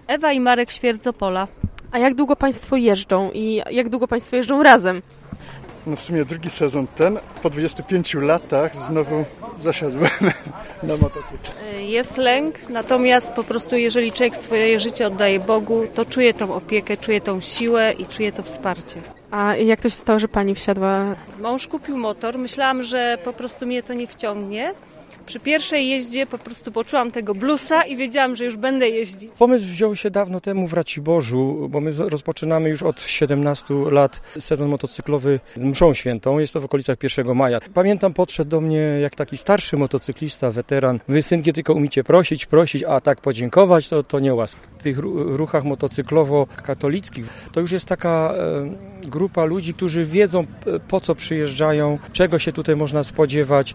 Ewa i Marek Świercopola. A jak długo Państwo jeżdżą i jak długo Państwo jeżdżą razem? No w sumie drugi sezon ten. Po 25 latach znowu zasiadłem na motocykl. Jest lęk, natomiast po prostu jeżeli człowiek swoje życie oddaje Bogu, to czuje tą opiekę, czuje tą siłę i czuje to wsparcie. A jak to się stało, że Pani wsiadła? Mąż kupił motor, myślałam, że po prostu mnie to nie wciągnie. Przy pierwszej jeździe po prostu poczułam tego bluesa i wiedziałam, że już będę jeździć. Pomysł wziął się dawno temu w Raciborzu, bo my rozpoczynamy już od 17 lat sezon motocyklowy z mszą świętą. Jest to w okolicach 1 maja. Pamiętam, podszedł do mnie jak taki starszy motocyklista, weteran. Wy, synki, tylko umiecie prosić, a tak podziękować, to nie łask. W tych ruchach motocyklowo-katolickich to już jest taka grupa ludzi, którzy wiedzą, po co przyjeżdżają, czego się tutaj można spodziewać.